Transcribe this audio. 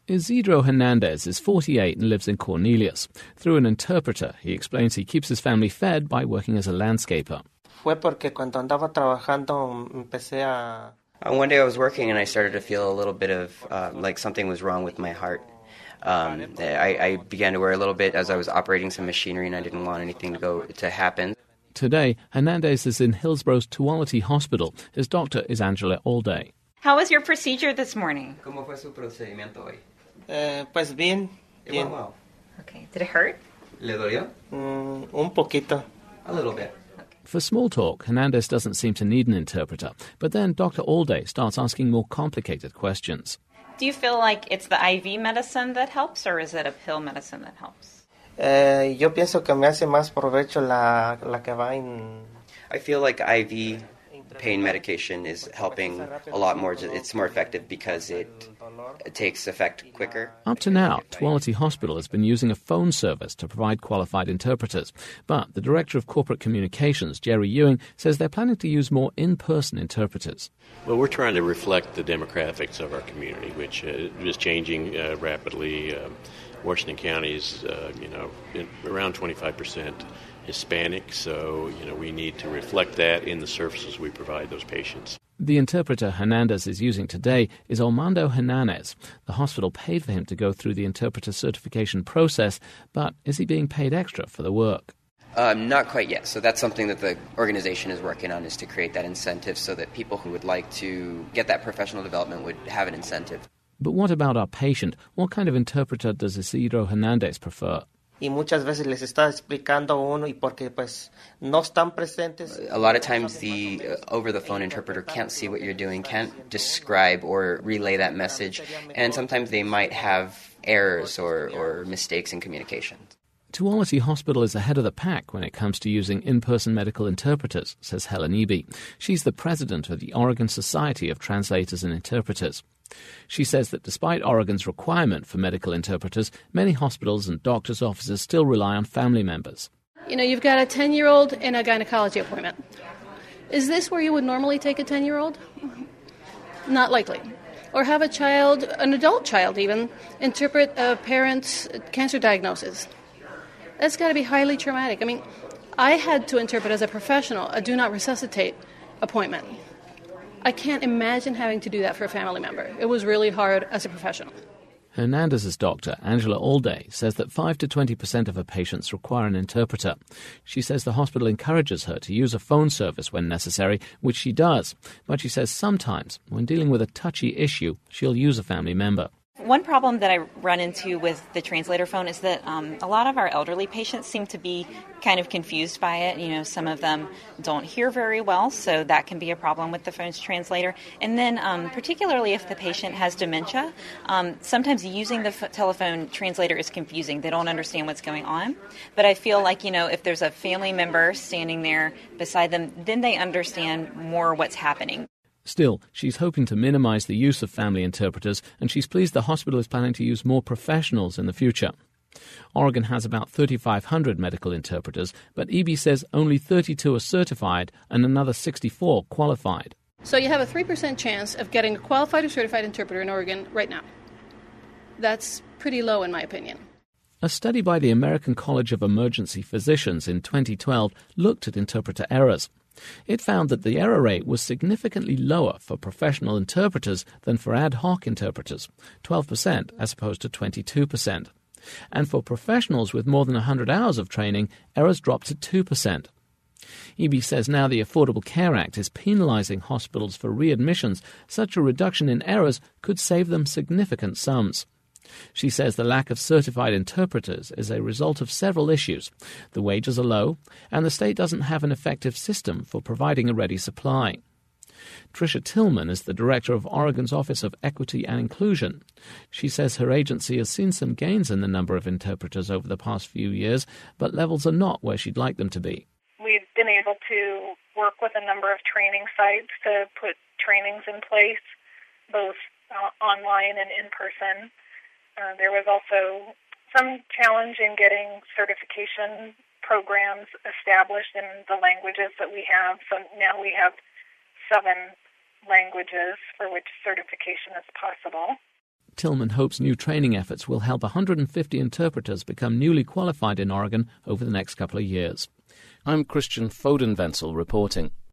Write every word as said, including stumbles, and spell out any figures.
Isidro Hernandez is forty-eight and lives in Cornelius. Through an interpreter, he explains he keeps his family fed by working as a landscaper. Fue porque cuando andaba trabajando empecé a... Uh, one day I was working and I started to feel a little bit of uh, like something was wrong with my heart. Um, I, I began to worry a little bit as I was operating some machinery and I didn't want anything to go to happen. Today, Hernandez is in Hillsborough's Tuolity Hospital. His doctor is Angela Alday. How was your procedure this morning? ¿Cómo fue su procedimiento hoy? Eh, pues bien, bien. Wow. Okay. Did it hurt? ¿Le dolió? Mm, un poquito. A little bit. For small talk, Hernandez doesn't seem to need an interpreter, but then Doctor Alday starts asking more complicated questions. Do you feel like it's the I V medicine that helps, or is it a pill medicine that helps? Eh, yo pienso que me hace más provecho la, la que va en... I feel like I V pain medication is helping a lot more. It's more effective because it, it takes effect quicker. Up to now, Tuolity Hospital has been using a phone service to provide qualified interpreters. But the Director of Corporate Communications, Jerry Ewing, says they're planning to use more in-person interpreters. Well, we're trying to reflect the demographics of our community, which uh, is changing uh, rapidly. Uh, Washington County is, uh, you know, around twenty-five percent Hispanic, so, you know, we need to reflect that in the services we provide those patients. The interpreter Hernandez is using today is Armando Hernandez. The hospital paid for him to go through the interpreter certification process, but is he being paid extra for the work? Um, not quite yet. So that's something that the organization is working on, is to create that incentive so that people who would like to get that professional development would have an incentive. But what about our patient? What kind of interpreter does Isidro Hernandez prefer? Y muchas veces les está explicando uno y porque pues no están presentes. A lot of times the uh, over-the-phone interpreter can't see what you're doing, can't describe or relay that message, and sometimes they might have errors or, or mistakes in communication. Tuolity Hospital is ahead of the pack when it comes to using in-person medical interpreters, says Helen Eby. She's the president of the Oregon Society of Translators and Interpreters. She says that despite Oregon's requirement for medical interpreters, many hospitals and doctors' offices still rely on family members. You know, you've got a ten-year-old in a gynecology appointment. Is this where you would normally take a ten-year-old? Not likely. Or have a child, an adult child even, interpret a parent's cancer diagnosis. That's got to be highly traumatic. I mean, I had to interpret as a professional a do not resuscitate appointment. I can't imagine having to do that for a family member. It was really hard as a professional. Hernandez's doctor, Angela Alday, says that five to twenty percent of her patients require an interpreter. She says the hospital encourages her to use a phone service when necessary, which she does. But she says sometimes, when dealing with a touchy issue, she'll use a family member. One problem that I run into with the translator phone is that um, a lot of our elderly patients seem to be kind of confused by it. You know, some of them don't hear very well, so that can be a problem with the phone's translator. And then um, particularly if the patient has dementia, um, sometimes using the f- telephone translator is confusing. They don't understand what's going on. But I feel like, you know, if there's a family member standing there beside them, then they understand more what's happening. Still, she's hoping to minimize the use of family interpreters, and she's pleased the hospital is planning to use more professionals in the future. Oregon has about thirty-five hundred medical interpreters, but Eby says only thirty-two are certified and another sixty-four qualified. So you have a three percent chance of getting a qualified or certified interpreter in Oregon right now. That's pretty low in my opinion. A study by the American College of Emergency Physicians in twenty twelve looked at interpreter errors. It found that the error rate was significantly lower for professional interpreters than for ad hoc interpreters, twelve percent as opposed to twenty-two percent. And for professionals with more than one hundred hours of training, errors dropped to two percent. Eby says now the Affordable Care Act is penalizing hospitals for readmissions. Such a reduction in errors could save them significant sums. She says the lack of certified interpreters is a result of several issues. The wages are low, and the state doesn't have an effective system for providing a ready supply. Tricia Tillman is the director of Oregon's Office of Equity and Inclusion. She says her agency has seen some gains in the number of interpreters over the past few years, but levels are not where she'd like them to be. We've been able to work with a number of training sites to put trainings in place, both uh, online and in person. Uh, there was also some challenge in getting certification programs established in the languages that we have. So now we have seven languages for which certification is possible. Tillman hopes new training efforts will help one hundred fifty interpreters become newly qualified in Oregon over the next couple of years. I'm Christian Fodenwenzel reporting.